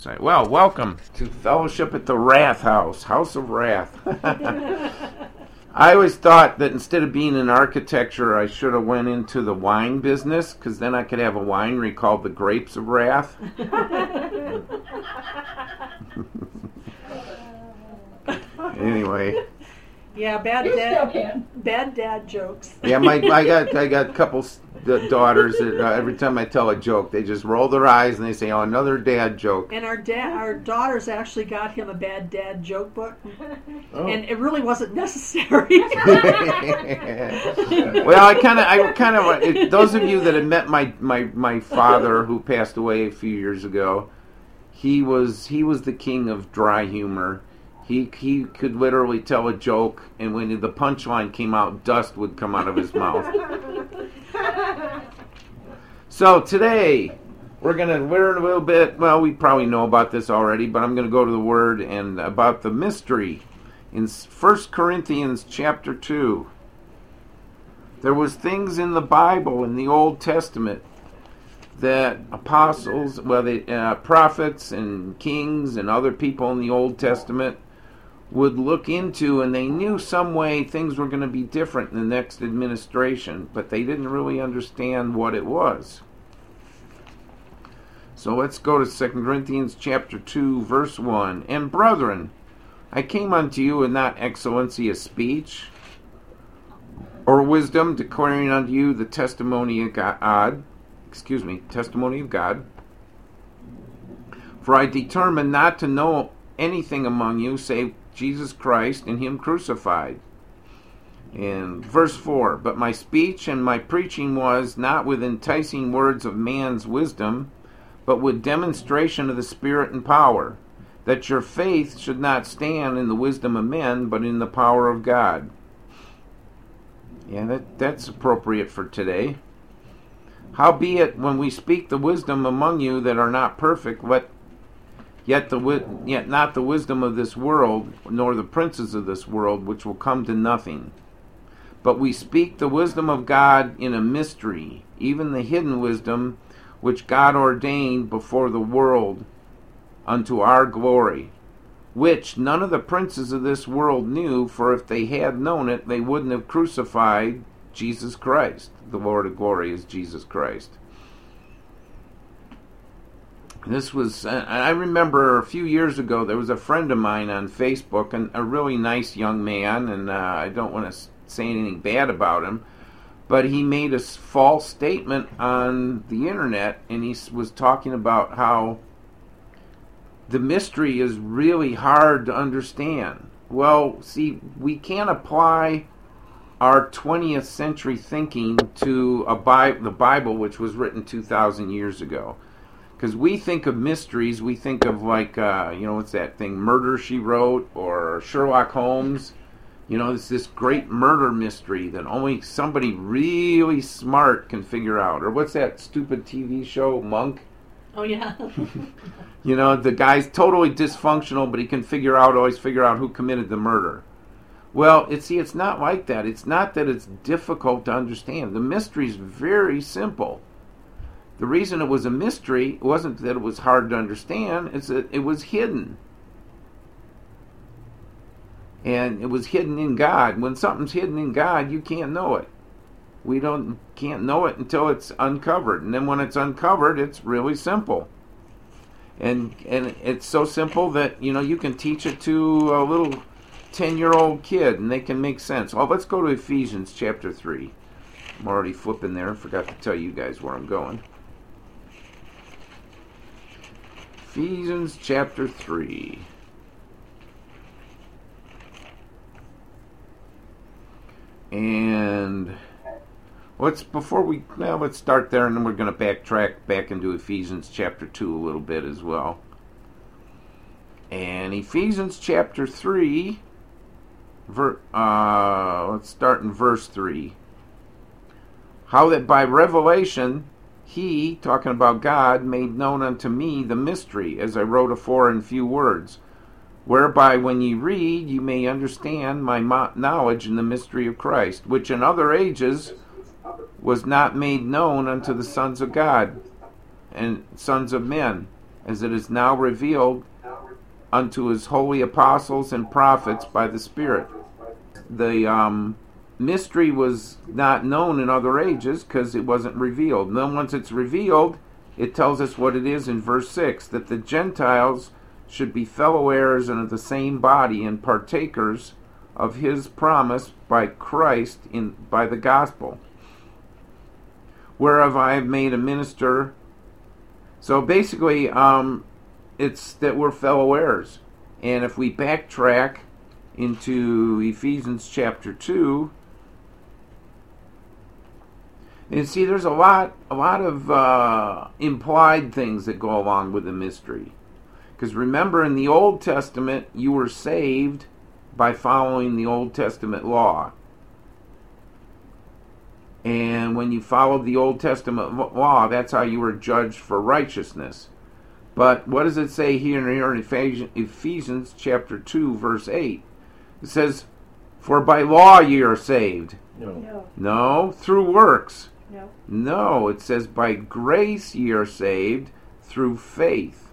Well, welcome to Fellowship at the Wrath House, House of Wrath. I always thought that instead of being in architecture, I should have went into the wine business, because then I could have a winery called the Grapes of Wrath. Anyway. Yeah, bad dad jokes. Yeah, I got a couple daughters that every time I tell a joke, they just roll their eyes and they say, "Oh, another dad joke." And our daughters actually got him a bad dad joke book, Oh. and it really wasn't necessary. Well, I kind of those of you that have met my father, who passed away a few years ago, he was the king of dry humor. He could literally tell a joke, and when the punchline came out, dust would come out of his mouth. So today, we're going to learn a little bit. Well, we probably know about this already, but I'm going to go to the Word and about the mystery in 1 Corinthians chapter 2. There was things in the Bible, in the Old Testament, that apostles, prophets and kings and other people in the Old Testament would look into, and they knew some way things were going to be different in the next administration, but they didn't really understand what it was. So let's go to 2 Corinthians chapter 2, verse 1. And brethren, I came unto you in not excellency of speech or wisdom, declaring unto you the testimony of God. Testimony of God. For I determined not to know anything among you save Jesus Christ and Him crucified. And verse 4, but my speech and my preaching was not with enticing words of man's wisdom, but with demonstration of the Spirit and power, that your faith should not stand in the wisdom of men, but in the power of God. Yeah, that's appropriate for today. Howbeit, when we speak the wisdom among you that are not perfect, yet not the wisdom of this world, nor the princes of this world, which will come to nothing. But we speak the wisdom of God in a mystery, even the hidden wisdom, which God ordained before the world unto our glory, which none of the princes of this world knew, for if they had known it, they wouldn't have crucified Jesus Christ. The Lord of glory is Jesus Christ. This was, I remember a few years ago, there was a friend of mine on Facebook, and a really nice young man, and I don't want to say anything bad about him, but he made a false statement on the internet, and he was talking about how the mystery is really hard to understand. Well, see, we can't apply our 20th century thinking to the Bible, which was written 2,000 years ago. Because we think of mysteries, we think of like, what's that thing, Murder, She Wrote, or Sherlock Holmes. It's this great murder mystery that only somebody really smart can figure out. Or what's that stupid TV show, Monk? Oh, yeah. The guy's totally dysfunctional, but he can always figure out who committed the murder. Well, it's not like that. It's not that it's difficult to understand. The mystery's very simple. The reason it was a mystery wasn't that it was hard to understand, it's that it was hidden. And it was hidden in God. When something's hidden in God, you can't know it. We can't know it until it's uncovered. And then when it's uncovered, it's really simple. And it's so simple that, you can teach it to a little 10-year-old kid and they can make sense. Oh, let's go to Ephesians chapter 3. I'm already flipping there. I forgot to tell you guys where I'm going. Ephesians chapter 3. And let's start there, and then we're going to backtrack back into Ephesians chapter 2 a little bit as well. And Ephesians chapter 3, let's start in verse 3. How that by revelation He, talking about God, made known unto me the mystery, as I wrote afore in few words, whereby when ye read, ye may understand my knowledge in the mystery of Christ, which in other ages was not made known unto the sons of God and sons of men, as it is now revealed unto his holy apostles and prophets by the Spirit. The mystery was not known in other ages because it wasn't revealed. And then once it's revealed, it tells us what it is in verse 6, that the Gentiles should be fellow heirs and of the same body and partakers of his promise by Christ by the gospel, whereof I have made a minister. So basically, it's that we're fellow heirs. And if we backtrack into Ephesians chapter 2, and see, there's a lot of implied things that go along with the mystery. Because remember, in the Old Testament, you were saved by following the Old Testament law. And when you followed the Old Testament law, that's how you were judged for righteousness. But what does it say here in Ephesians chapter 2, verse 8? It says, for by law ye are saved. No, through works. No, it says by grace ye are saved through faith.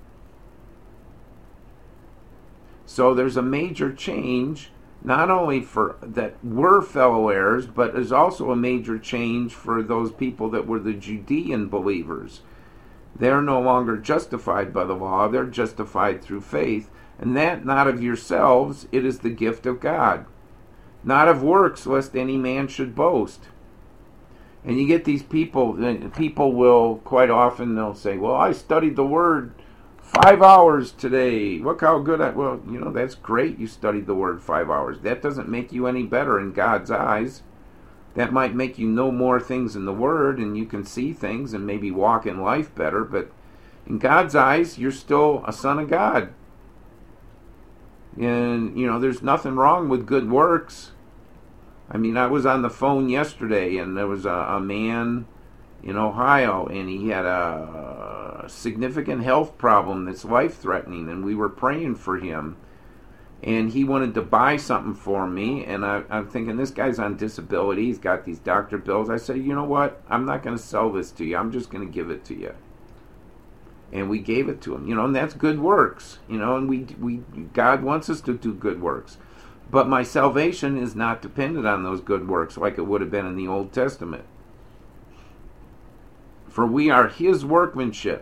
So there's a major change, not only for that we're fellow heirs, but there's also a major change for those people that were the Judean believers. They're no longer justified by the law, they're justified through faith, and that not of yourselves, it is the gift of God, not of works, lest any man should boast. And you get these people will quite often, they'll say, well, I studied the Word 5 hours today. Look how good well, that's great you studied the Word 5 hours. That doesn't make you any better in God's eyes. That might make you know more things in the Word, and you can see things and maybe walk in life better, but in God's eyes, you're still a son of God. And, there's nothing wrong with good works. I mean, I was on the phone yesterday, and there was a man in Ohio, and he had a significant health problem that's life-threatening, and we were praying for him. And he wanted to buy something for me, and I'm thinking, this guy's on disability, he's got these doctor bills. I said, you know what, I'm not going to sell this to you, I'm just going to give it to you. And we gave it to him, and that's good works, and we God wants us to do good works. But my salvation is not dependent on those good works like it would have been in the Old Testament. For we are his workmanship,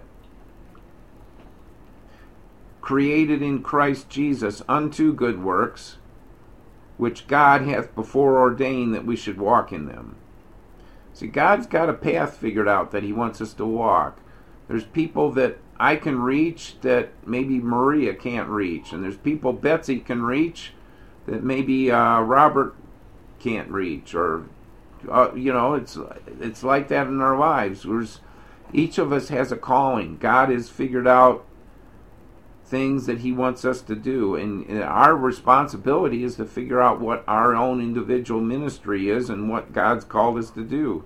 created in Christ Jesus unto good works, which God hath before ordained that we should walk in them. See, God's got a path figured out that he wants us to walk. There's people that I can reach that maybe Maria can't reach, and there's people Betsy can reach that maybe Robert can't reach, or it's like that in our lives. Each of us has a calling. God has figured out things that he wants us to do, and our responsibility is to figure out what our own individual ministry is and what God's called us to do.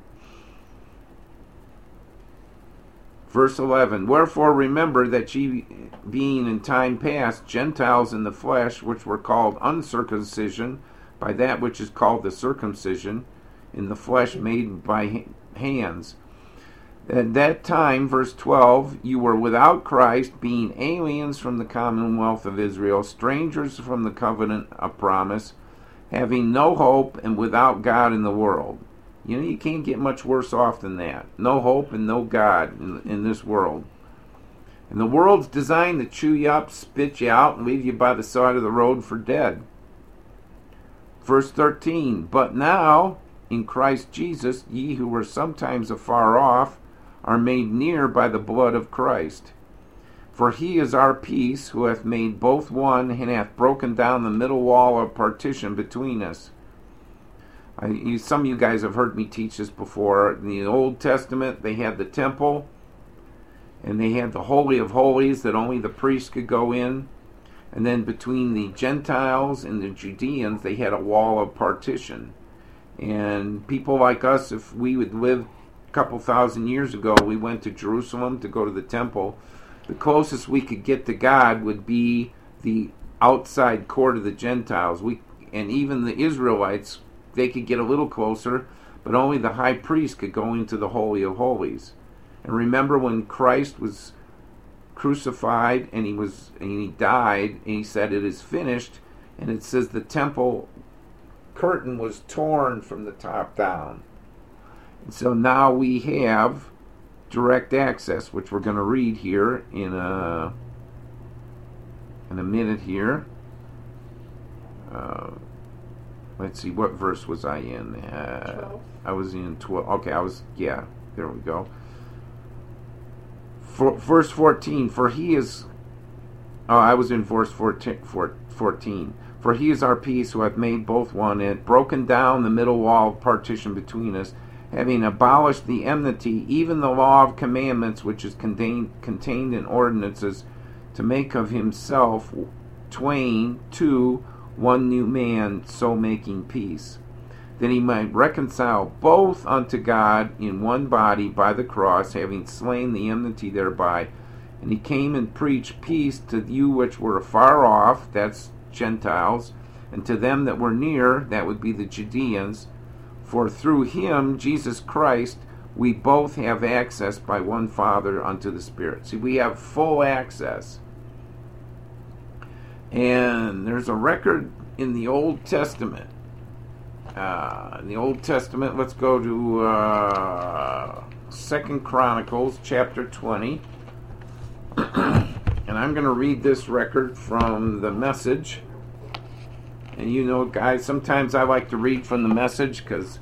Verse 11, wherefore remember that ye being in time past Gentiles in the flesh, which were called uncircumcision by that which is called the circumcision in the flesh made by hands. At that time, verse 12, you were without Christ, being aliens from the commonwealth of Israel, strangers from the covenant of promise, having no hope and without God in the world. You can't get much worse off than that. No hope and no God in this world. And the world's designed to chew you up, spit you out, and leave you by the side of the road for dead. Verse 13, but now, in Christ Jesus, ye who were sometimes afar off, are made near by the blood of Christ. For he is our peace, who hath made both one, and hath broken down the middle wall of partition between us. Some of you guys have heard me teach this before. In the Old Testament, they had the temple, and they had the Holy of Holies that only the priests could go in. And then between the Gentiles and the Judeans, they had a wall of partition. And people like us, if we would live a couple thousand years ago, we went to Jerusalem to go to the temple. The closest we could get to God would be the outside court of the Gentiles. And even the Israelites, they could get a little closer, but only the high priest could go into the Holy of Holies. And remember when Christ was crucified, and he died, and he said, "It is finished." And it says the temple curtain was torn from the top down. And so now we have direct access, which we're going to read here in a minute here. Let's see, what verse was I in? 12. I was in 12. Okay, there we go. Verse 14, for he is... Oh, I was in verse 14. For he is our peace, who hath made both one, and broken down the middle wall of partition between us, having abolished the enmity, even the law of commandments, which is contained in ordinances, to make of himself two, one new man, so making peace, that he might reconcile both unto God in one body by the cross, having slain the enmity thereby. And he came and preached peace to you which were afar off, that's Gentiles, and to them that were near, that would be the Judeans. For through him, Jesus Christ, we both have access by one Father unto the Spirit. See, we have full access. And there's a record in the Old Testament. Let's go to 2 Chronicles chapter 20. And I'm going to read this record from the Message. And you know, guys, sometimes I like to read from the Message because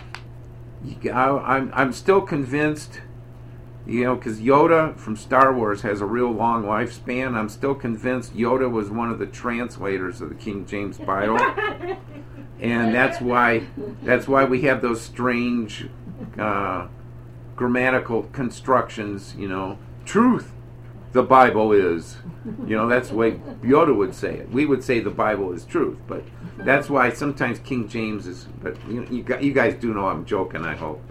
I'm still convinced, because Yoda from Star Wars has a real long lifespan. I'm still convinced Yoda was one of the translators of the King James Bible. And that's why we have those strange grammatical constructions, truth. The Bible is, that's the way Yoda would say it. We would say the Bible is truth, but that's why sometimes King James is. But you guys do know I'm joking, I hope.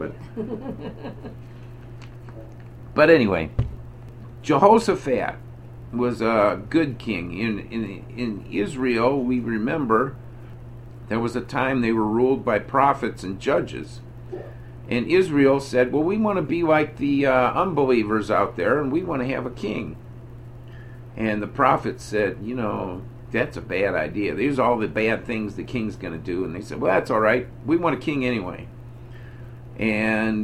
But anyway, Jehoshaphat was a good king. In Israel, we remember there was a time they were ruled by prophets and judges. And Israel said, well, we want to be like the unbelievers out there, and we want to have a king. And the prophet said, that's a bad idea. These are all the bad things the king's going to do. And they said, well, that's all right. We want a king anyway. And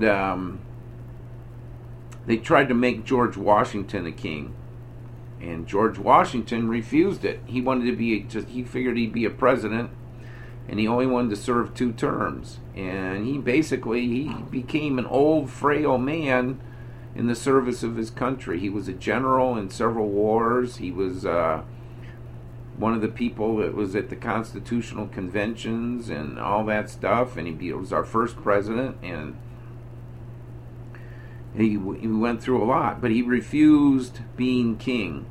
they tried to make George Washington a king. And George Washington refused it. He wanted to be, he figured he'd be a president. And he only wanted to serve 2 terms. And he became an old, frail man in the service of his country. He was a general in several wars. He was one of the people that was at the constitutional conventions and all that stuff. And he was our first president. And he went through a lot. But he refused being king.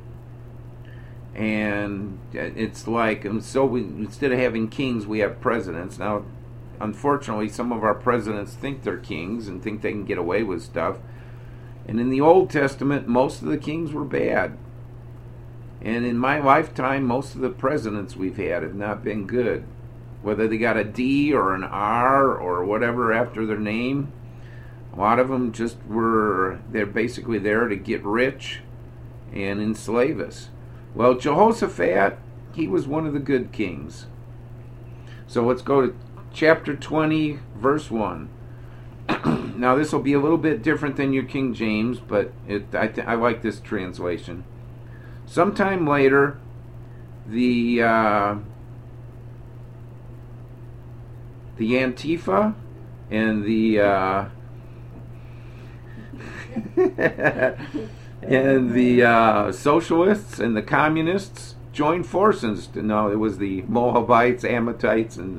And it's like, instead of having kings, we have presidents. Now, unfortunately, some of our presidents think they're kings and think they can get away with stuff. And in the Old Testament, most of the kings were bad. And in my lifetime, most of the presidents we've had have not been good. Whether they got a D or an R or whatever after their name, a lot of them they're basically there to get rich and enslave us. Well, Jehoshaphat, he was one of the good kings. So let's go to chapter 20, verse 1. Now, this will be a little bit different than your King James, but I like this translation. Sometime later, the Antifa and the and the socialists and the communists joined forces. No, it was the Moabites, Ammonites, and the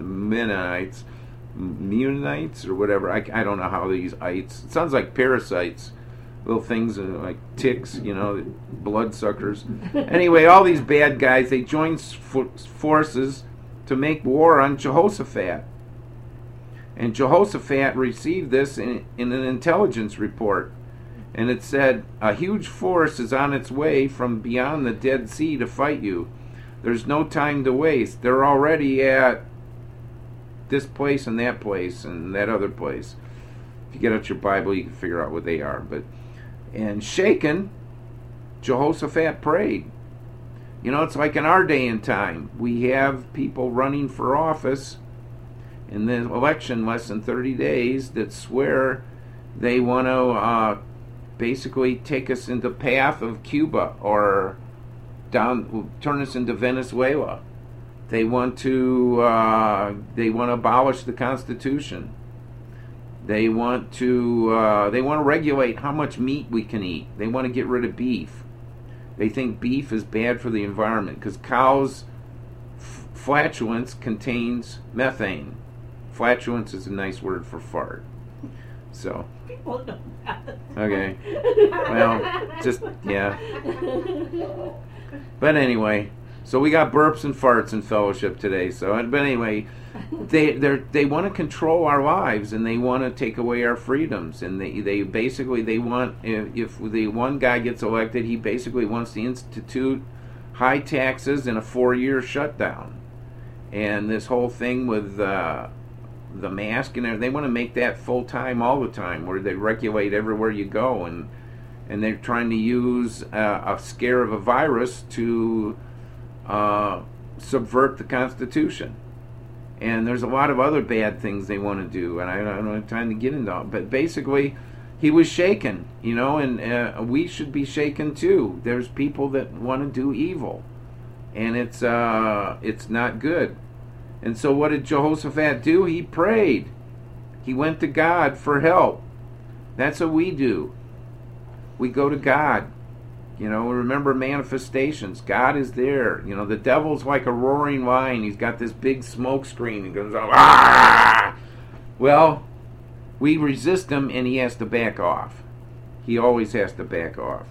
Mennonites, or whatever. I don't know how these ites. It sounds like parasites, little things like ticks, bloodsuckers. Anyway, all these bad guys, they joined forces to make war on Jehoshaphat. And Jehoshaphat received this in an intelligence report. And it said, a huge force is on its way from beyond the Dead Sea to fight you. There's no time to waste. They're already at this place and that other place. If you get out your Bible, you can figure out what they are. And Shechan, Jehoshaphat prayed. You know, it's like in our day and time. We have people running for office in the election less than 30 days that swear they want to basically take us into the path of Cuba or turn us into Venezuela. They want to abolish the Constitution. They want to regulate how much meat we can eat. They want to get rid of beef. They think beef is bad for the environment because cows' flatulence contains methane. Flatulence is a nice word for fart. So. People know that. Okay. Well, just yeah. But anyway, so we got burps and farts in fellowship today. So, but anyway, they want to control our lives and they want to take away our freedoms. And they basically want, if the one guy gets elected, he basically wants to institute high taxes and a 4-year shutdown. And this whole thing with the mask and everything, they want to make that full time all the time, where they regulate everywhere you go, and they're trying to use a scare of a virus to subvert the Constitution. And there's a lot of other bad things they want to do, and I don't have time to get into it. But basically, he was shaken, you know, and we should be shaken too. There's people that want to do evil, and it's not good. And so what did Jehoshaphat do? He prayed. He went to God for help. That's what we do. We go to God. You know, remember manifestations. God is there. You know, the devil's like a roaring lion. He's got this big smoke screen and goes, ah! Well, we resist him and he has to back off. He always has to back off.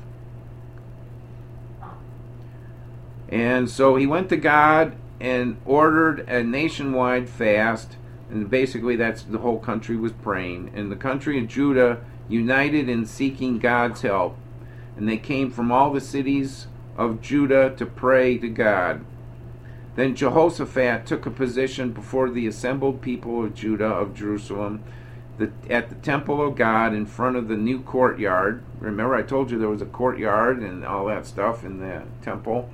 And so he went to God and ordered a nationwide fast, and basically that's the whole country was praying, and the country of Judah united in seeking God's help, and they came from all the cities of Judah to pray to God. Then Jehoshaphat took a position before the assembled people of Judah, of Jerusalem, at the temple of God in front of the new courtyard. Remember I told you there was a courtyard and all that stuff in the temple.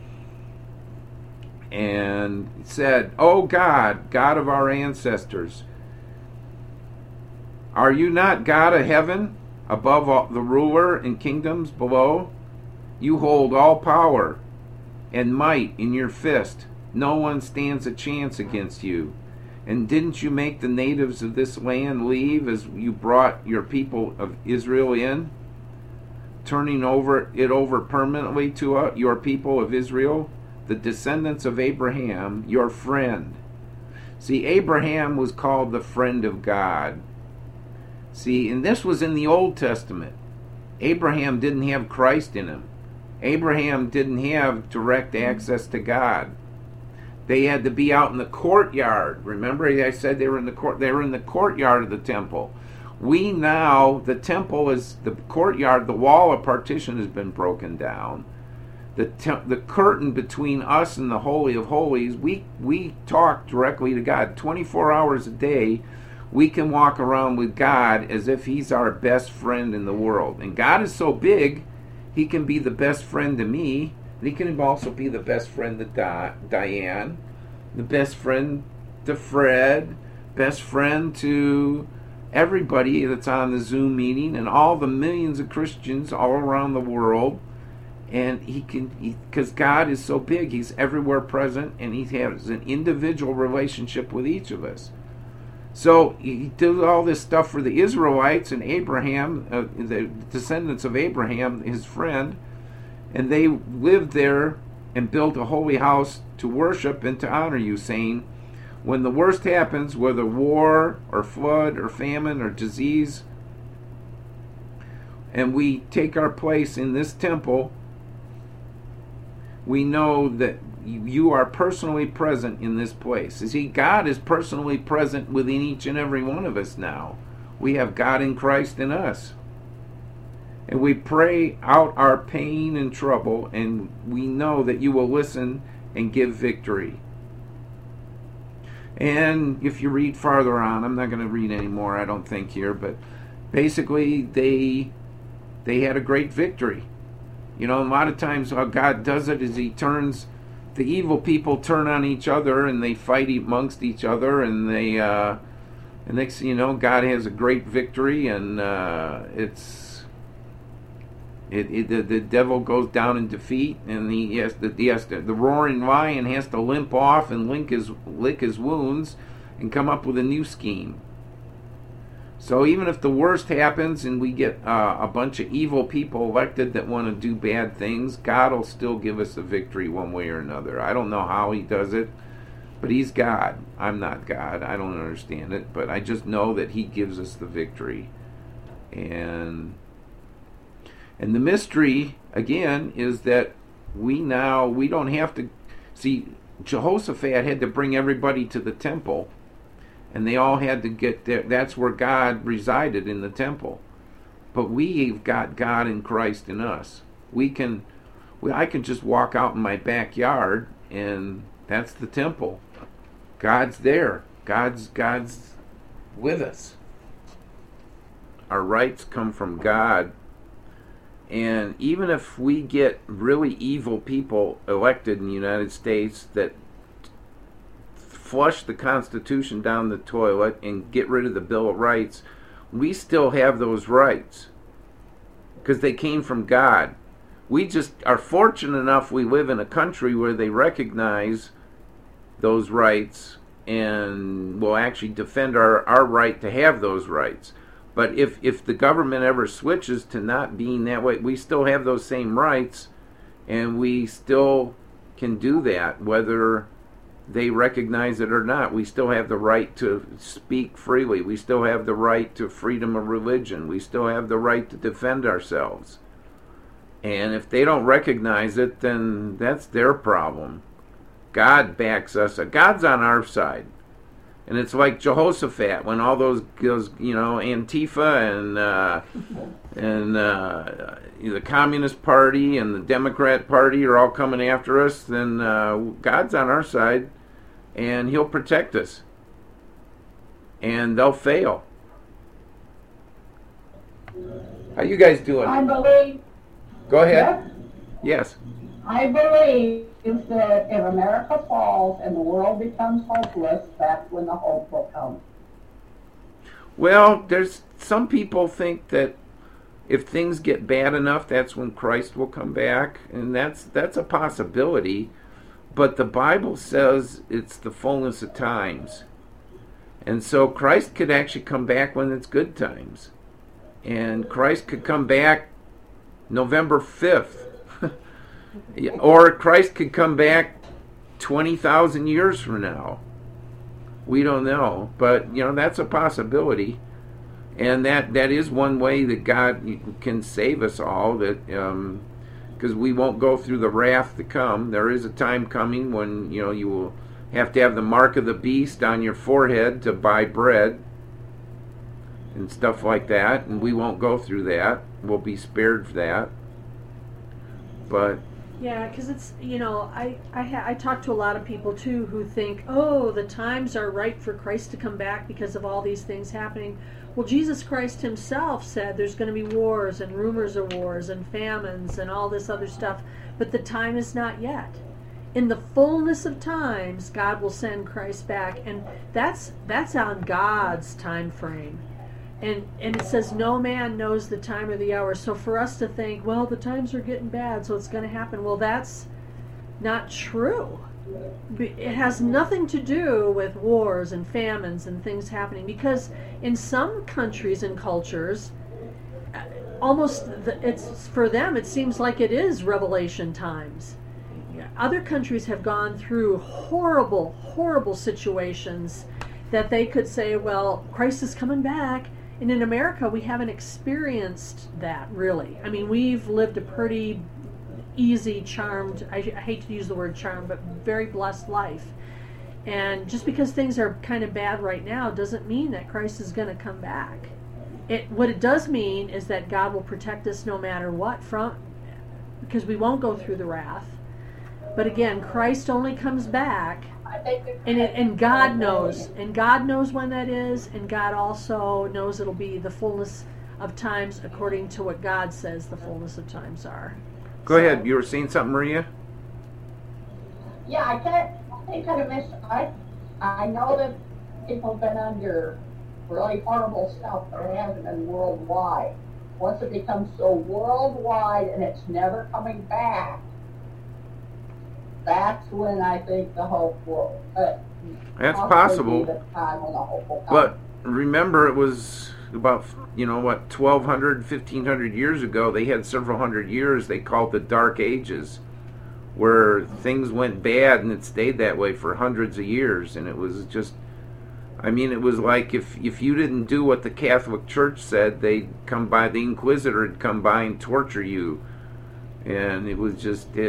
And said, "O God, God of our ancestors, are you not God of heaven, above all, the ruler and kingdoms below? You hold all power and might in your fist. No one stands a chance against you. And didn't you make the natives of this land leave as you brought your people of Israel in, turning it over permanently to your people of Israel, the descendants of Abraham, your friend?" See, Abraham was called the friend of God. See, and this was in the Old Testament. Abraham didn't have Christ in him. Abraham didn't have direct access to God. They had to be out in the courtyard. Remember, I said they were in the courtyard of the temple. We now, the temple is the courtyard. The wall of partition has been broken down. The curtain between us and the Holy of Holies, we talk directly to God. 24 hours a day, we can walk around with God as if He's our best friend in the world. And God is so big, He can be the best friend to me. And He can also be the best friend to Diane, the best friend to Fred, best friend to everybody that's on the Zoom meeting, and all the millions of Christians all around the world. And because God is so big, He's everywhere present, and He has an individual relationship with each of us. So He did all this stuff for the Israelites and Abraham, the descendants of Abraham, his friend, and they lived there and built a holy house to worship and to honor you, saying, when the worst happens, whether war or flood or famine or disease, and we take our place in this temple, we know that you are personally present in this place. You see, God is personally present within each and every one of us now. We have God in Christ in us. And we pray out our pain and trouble, and we know that you will listen and give victory. And if you read farther on, I'm not going to read any more, I don't think, here, but basically they had a great victory. You know, a lot of times how God does it is He turns the evil people turn on each other and they fight amongst each other, and they and next thing you know, God has a great victory, and the devil goes down in defeat, and the roaring lion has to limp off and lick his wounds and come up with a new scheme. So even if the worst happens and we get a bunch of evil people elected that want to do bad things, God will still give us a victory one way or another. I don't know how He does it, but He's God. I'm not God. I don't understand it, but I just know that He gives us the victory. And the mystery, again, is that we don't have to... See, Jehoshaphat had to bring everybody to the temple, and they all had to get there. That's where God resided, in the temple. But we've got God in Christ in us. I can just walk out in my backyard, and that's the temple. God's there. God's with us. Our rights come from God. And even if we get really evil people elected in the United States that flush the Constitution down the toilet and get rid of the Bill of Rights, we still have those rights because they came from God. We just are fortunate enough we live in a country where they recognize those rights and will actually defend our right to have those rights. But if the government ever switches to not being that way, we still have those same rights, and we still can do that, whether they recognize it or not. We still have the right to speak freely. We still have the right to freedom of religion. We still have the right to defend ourselves. And if they don't recognize it, then that's their problem. God backs us. God's on our side. And it's like Jehoshaphat, when all those Antifa and the Communist Party and the Democrat Party are all coming after us, then God's on our side, and He'll protect us. And they'll fail. How you guys doing? I believe. Go ahead. Yes. I believe that if America falls and the world becomes hopeless, that's when the hope will come. Well, there's some people think that if things get bad enough, that's when Christ will come back, and that's a possibility. But the Bible says it's the fullness of times. And so Christ could actually come back when it's good times. And Christ could come back November 5th. Or Christ could come back 20,000 years from now. We don't know. But, that's a possibility. And that is one way that God can save us all, that because we won't go through the wrath to come. There is a time coming when you will have to have the mark of the beast on your forehead to buy bread and stuff like that, and we won't go through that. We'll be spared for that. But yeah, because it's, I talk to a lot of people too who think, oh, the times are right for Christ to come back because of all these things happening. Well, Jesus Christ Himself said there's going to be wars and rumors of wars and famines and all this other stuff, but the time is not yet. In the fullness of times, God will send Christ back, and that's on God's time frame. And it says no man knows the time or the hour. So for us to think, well, the times are getting bad, so it's going to happen. Well, that's not true. It has nothing to do with wars and famines and things happening. Because in some countries and cultures, it's for them, it seems like it is Revelation times. Other countries have gone through horrible, horrible situations that they could say, well, Christ is coming back. And in America, we haven't experienced that, really. I mean, we've lived a pretty easy, charmed, I hate to use the word charm, but very blessed life. And just because things are kind of bad right now doesn't mean that Christ is going to come back. What it does mean is that God will protect us no matter what, because we won't go through the wrath. But again, Christ only comes back, and God knows. And God knows when that is, and God also knows it'll be the fullness of times according to what God says the fullness of times are. Go ahead. You were saying something, Maria? Yeah, I think kind of miss. I know that people have been under really horrible stuff, but it hasn't been worldwide. Once it becomes so worldwide and it's never coming back, that's when I think the hope will. That's possible. Be the time when the hope will come. But remember, it was about 1,200, 1,500 years ago. They had several hundred years. They called the Dark Ages, where things went bad and it stayed that way for hundreds of years. And it was just, it was like if you didn't do what the Catholic Church said, the Inquisitor would come by and torture you. And it was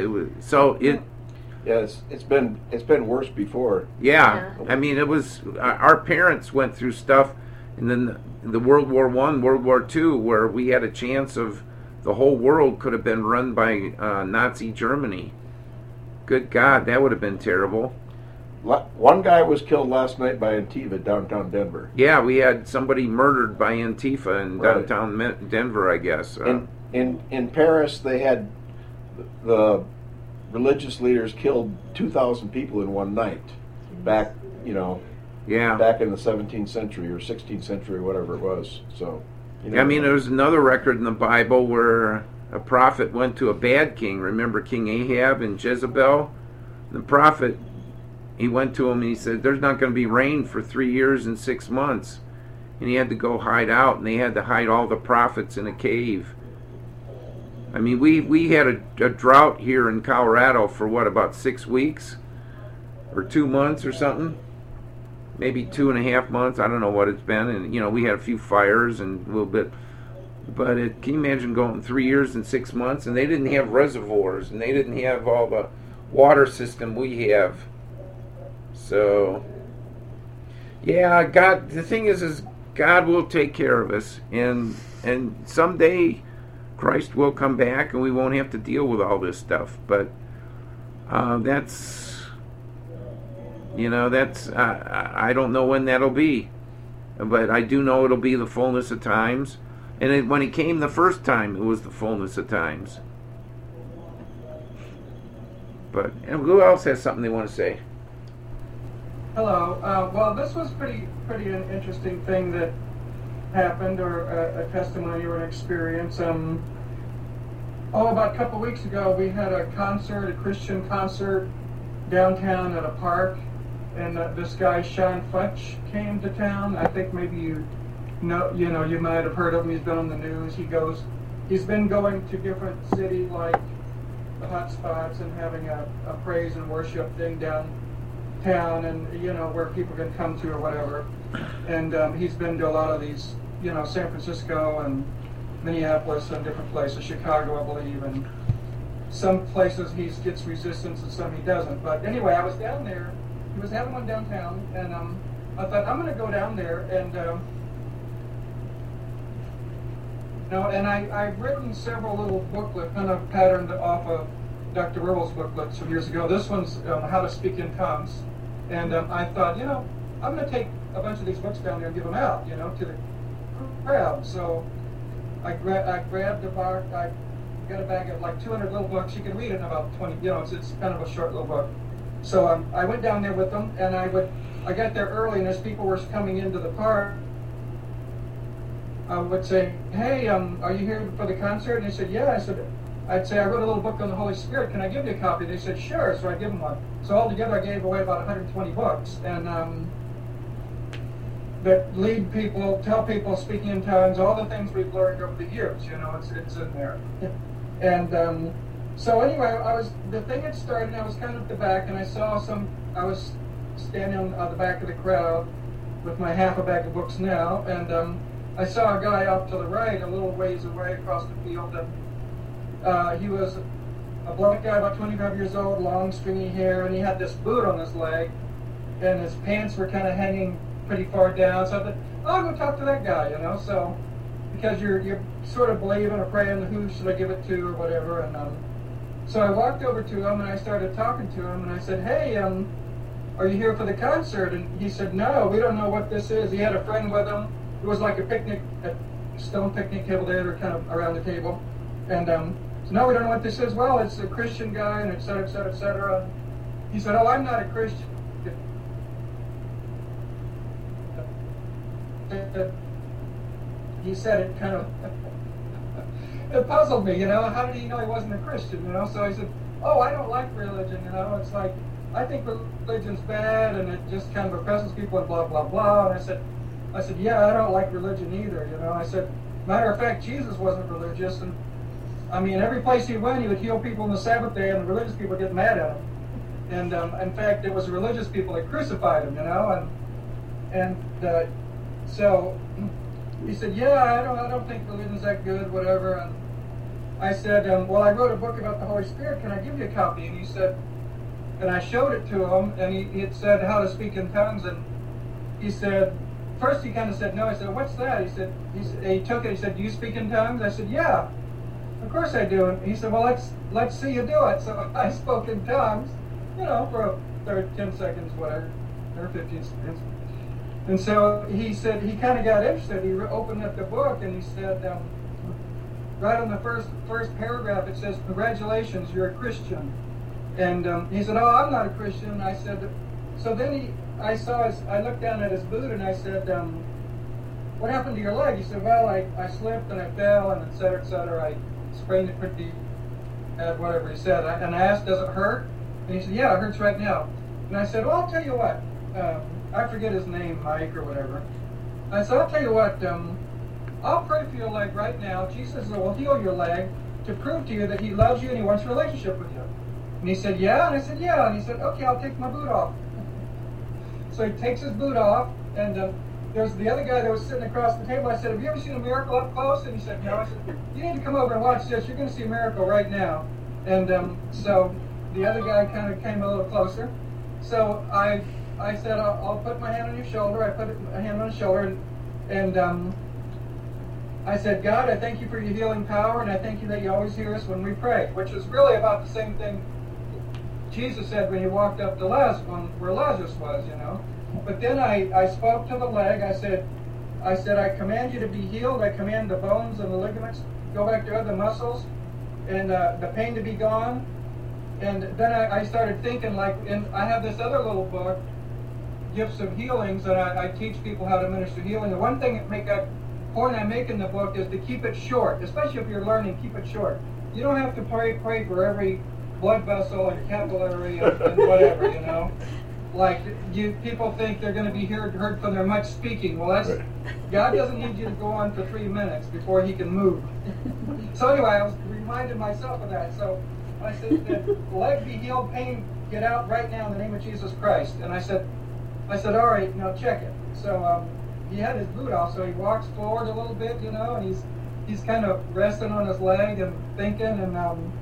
Yeah, it's been worse before. Yeah. It was, our parents went through stuff, and then the World War I, World War II, where we had a chance of the whole world could have been run by Nazi Germany. Good God, that would have been terrible. One guy was killed last night by Antifa downtown Denver. Yeah, we had somebody murdered by Antifa in downtown Denver, I guess. In Paris, they had the religious leaders killed 2,000 people in one night. Back, back in the 17th century or 16th century, whatever it was. So, there's another record in the Bible where a prophet went to a bad king. Remember King Ahab and Jezebel? The prophet, he went to him and he said, "There's not going to be rain for 3 years and 6 months." And he had to go hide out, and they had to hide all the prophets in a cave. We had a drought here in Colorado for about 6 weeks? Or 2 months or something? Maybe 2.5 months. I don't know what it's been. And, we had a few fires and a little bit. But can you imagine going 3 years and 6 months? And they didn't have reservoirs, and they didn't have all the water system we have. So, yeah, God, the thing is God will take care of us. And someday Christ will come back and we won't have to deal with all this stuff. But I don't know when that'll be. But I do know it'll be the fullness of times. And when it came the first time, it was the fullness of times. But who else has something they want to say? Hello. Well, this was pretty an interesting thing that happened, or a testimony or an experience. About a couple weeks ago, we had a Christian concert downtown at a park, and this guy Sean Fletch came to town. I think maybe you might have heard of him. He's been on the news. He's been going to different cities like the hot spots and having a praise and worship thing downtown, and where people can come to or whatever. And he's been to a lot of these, San Francisco and Minneapolis and different places, Chicago, I believe, and some places he gets resistance and some he doesn't. But anyway, I was down there. He was having one downtown, and I thought, I'm going to go down there and and I've written several little booklets, kind of patterned off of Dr. Earl's booklets from years ago. This one's How to Speak in Tongues. And I thought, I'm going to take a bunch of these books down there and give them out, to the crowd. So I grabbed a box. I got a bag of like 200 little books. You can read it in about 20, it's kind of a short little book. So I went down there with them, and I got there early, and as people were coming into the park, I would say, "Hey, are you here for the concert?" And they said, "Yeah." I'd say, "I wrote a little book on the Holy Spirit. Can I give you a copy?" They said, "Sure." So I give them one. So altogether, I gave away about 120 books, and that lead people, tell people, speaking in tongues, all the things we've learned over the years. It's in there. And so anyway, the thing had started, and I was kind of at the back, and I was standing on the back of the crowd with my half a bag of books now, and I saw a guy off to the right, a little ways away across the field, and he was a black guy, about 25 years old, long, stringy hair, and he had this boot on his leg, and his pants were kind of hanging pretty far down. So I thought, I'll go talk to that guy, So because you're sort of believing or praying, who should I give it to or whatever, and so I walked over to him and I started talking to him, and I said, "Hey, are you here for the concert?" And he said, "No, we don't know what this is." He had a friend with him. It was like a stone picnic table there, they're kind of around the table. And no, we don't know what this is. Well, it's a Christian guy, and et cetera, et cetera, et cetera. He said, oh, I'm not a Christian. He said it kind of, it puzzled me, how did he know he wasn't a Christian, So I said, oh, I don't like religion, it's like, I think religion's bad, and it just kind of oppresses people and blah, blah, blah. And I said, yeah, I don't like religion either, I said, matter of fact, Jesus wasn't religious, and I mean, every place he went, he would heal people on the Sabbath day, and the religious people would get mad at him. And in fact, it was the religious people that crucified him, so he said, yeah, I don't think religion's that good, whatever. And I said, well, I wrote a book about the Holy Spirit. Can I give you a copy? And he said, and I showed it to him, and he had said how to speak in tongues. And he said, first he kind of said no. I said, what's that? He took it. He said, do you speak in tongues? I said, yeah, of course I do. And he said, well, let's see you do it. So I spoke in tongues, for 10 seconds, whatever, or 15 seconds. And so he said, he kind of got interested. He opened up the book, and he said, right on the first paragraph, it says, congratulations, you're a Christian. And he said, oh, I'm not a Christian. I said, so then I looked down at his boot, and I said, what happened to your leg? He said, well, I slipped, and I fell, and et cetera, I sprained it pretty bad, whatever he said. And I asked, does it hurt? And he said, yeah, it hurts right now. And I said, well, I'll tell you what. I forget his name, Mike or whatever. I said, I'll tell you what, I'll pray for your leg right now. Jesus will heal your leg to prove to you that he loves you and he wants a relationship with you. And he said, yeah? And I said, yeah. And he said, okay, I'll take my boot off. So he takes his boot off, and there's the other guy that was sitting across the table. I said, have you ever seen a miracle up close? And he said, no. I said, you need to come over and watch this. You're going to see a miracle right now. And so the other guy kind of came a little closer. So I said, I'll put my hand on your shoulder. I put a hand on his shoulder, and I said, God, I thank you for your healing power, and I thank you that you always hear us when we pray, which is really about the same thing Jesus said when he walked up to where Lazarus was, But then I spoke to the leg. I said, I command you to be healed. I command the bones and the ligaments to go back to other muscles, and the pain to be gone. And then I started thinking, and I have this other little book, Gifts of Healings, and I teach people how to minister healing. The one point I make in the book is to keep it short, especially if you're learning, keep it short. You don't have to pray for every blood vessel and capillary and whatever, people think they're going to be heard from their much speaking. Well, God doesn't need you to go on for 3 minutes before he can move. So anyway, I was reminded myself of that. So I said, that leg be healed, pain get out right now in the name of Jesus Christ. And I said, all right, now check it. So he had his boot off, so he walks forward a little bit, and he's kind of resting on his leg and thinking. And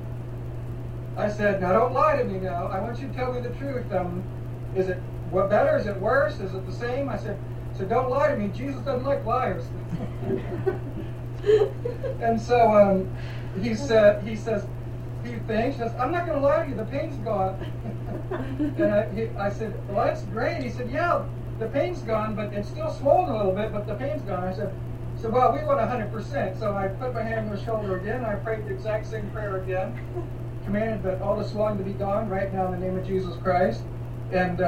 I said, now don't lie to me now. I want you to tell me the truth. Is it better? Is it worse? Is it the same? I said, so don't lie to me. Jesus doesn't like liars. And so he says, he thinks, I'm not going to lie to you. The pain's gone. And I said, well, that's great. He said, yeah, the pain's gone, but it's still swollen a little bit, but the pain's gone. I said, well, we want 100%. So I put my hand on his shoulder again. I prayed the exact same prayer again. Commanded that all the swelling to be gone right now in the name of Jesus Christ. And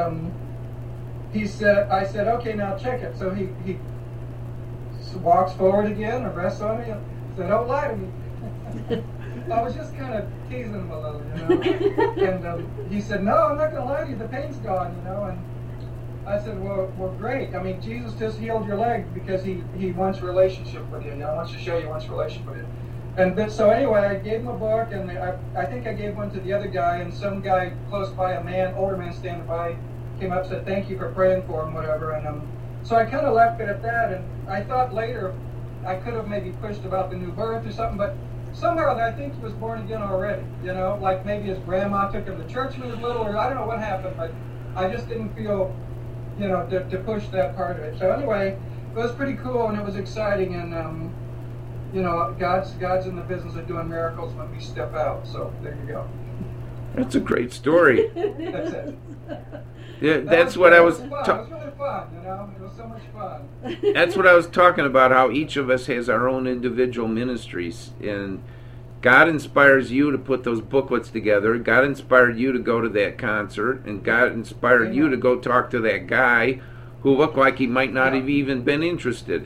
I said, okay, now check it. So he walks forward again and rests on me and said, don't lie to me. I was just kind of teasing him a little, And he said, no, I'm not going to lie to you. The pain's gone, And I said, well, great. I mean, Jesus just healed your leg because he wants a relationship with you. He wants to show you he wants a relationship with you. So anyway, I gave him a book, and I think I gave one to the other guy, and some guy close by, older man standing by, came up and said, thank you for praying for him, whatever. And so I kind of left it at that, and I thought later I could have maybe pushed about the new birth or something, but somehow I think he was born again already, like maybe his grandma took him to church when he was little, or I don't know what happened, but I just didn't feel, to push that part of it. So anyway, it was pretty cool, and it was exciting, and God's in the business of doing miracles when we step out. So there you go. That's a great story. That's it. Yeah, that's what I was. It was really fun. It was so much fun. That's what I was talking about. How each of us has our own individual ministries, and God inspires you to put those booklets together. God inspired you to go to that concert, and God inspired you to go talk to that guy who looked like he might not have even been interested.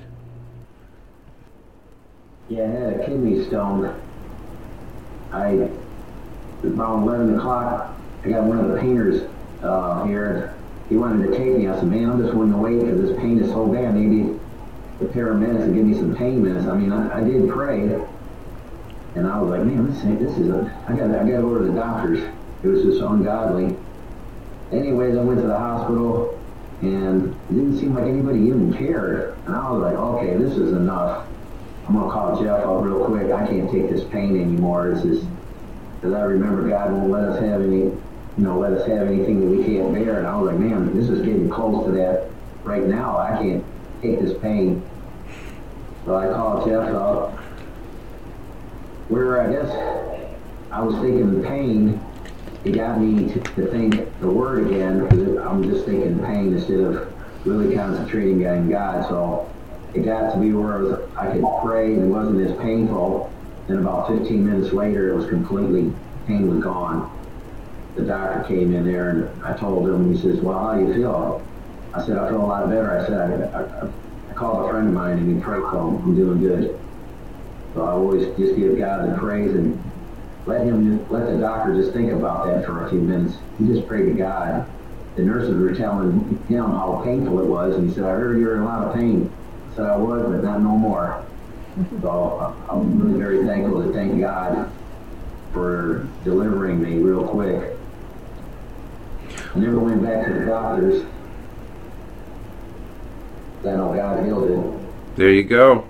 Yeah, I had a kidney stone. About 11 o'clock, I got one of the painters here. He wanted to take me. I said, man, I'm just willing to wait because this pain is so bad. Maybe the paramedics will give me some pain meds. I mean, I did pray. And I was like, man, I gotta go to the doctors. It was just ungodly. Anyways, I went to the hospital, and it didn't seem like anybody even cared. And I was like, okay, this is enough. I'm gonna call Jeff up real quick. I can't take this pain anymore. Because I remember God won't let us have anything that we can't bear. And I was like, man, this is getting close to that right now. I can't take this pain. So I called Jeff up. Where I guess I was thinking pain, it got me to think the word again, because I'm just thinking pain instead of really concentrating on God. So it got to be where I could pray and it wasn't as painful. And about 15 minutes later, pain was gone. The doctor came in there and I told him, he says, well, how do you feel? I said, I feel a lot better. I said, I called a friend of mine and he prayed for him. I'm doing good. So I always just give God the praise and let the doctor just think about that for a few minutes. He just prayed to God. The nurses were telling him how painful it was, and he said, I heard you were in a lot of pain. I said, I was, but not no more. So I'm really very thankful to thank God for delivering me real quick. I never went back to the doctors. I know God healed it. There you go.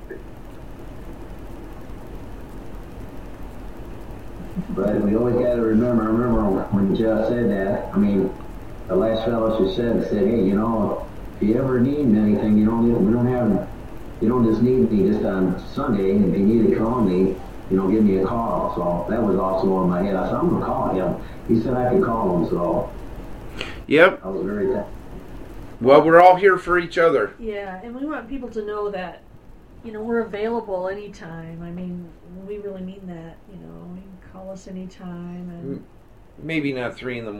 But we always got to remember, I remember when Jeff said that, I mean, the last fellowship said, hey, you know, if you ever need anything, you don't just need me just on Sunday, and if you need to call me, give me a call. So that was also in my head. I said, I'm going to call him. He said I could call him, so. Yep. I was very thankful. Well, we're all here for each other. Yeah, and we want people to know that, we're available anytime. I mean, we really mean that, you can call us anytime. And maybe not 3 a.m.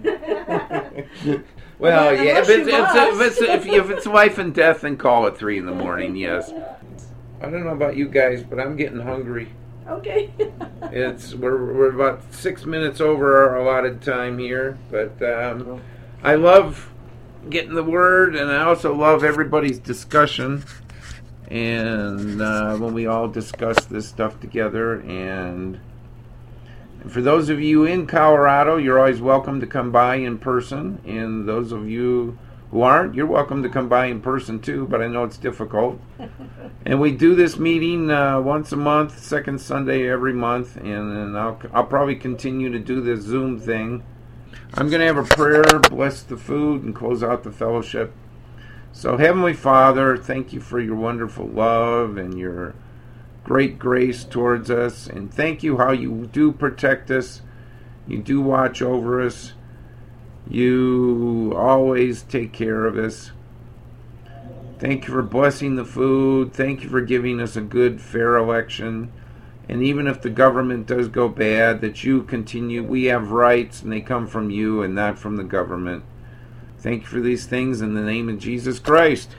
Well, yeah, if it's life and death, then call at 3 a.m. Yes. I don't know about you guys, but I'm getting hungry. Okay. We're about 6 minutes over our allotted time here, but I love getting the word, and I also love everybody's discussion. And when we all discuss this stuff together, and for those of you in Colorado, you're always welcome to come by in person, and those of you who aren't, you're welcome to come by in person too, but I know it's difficult. And we do this meeting once a month, second Sunday every month, and then I'll probably continue to do this Zoom thing. I'm going to have a prayer, bless the food, and close out the fellowship. So, Heavenly Father, thank you for your wonderful love and your great grace towards us. And thank you how you do protect us. You do watch over us. You always take care of us. Thank you for blessing the food. Thank you for giving us a good, fair election. And even if the government does go bad, that you continue. We have rights, and they come from you and not from the government. Thank you for these things in the name of Jesus Christ.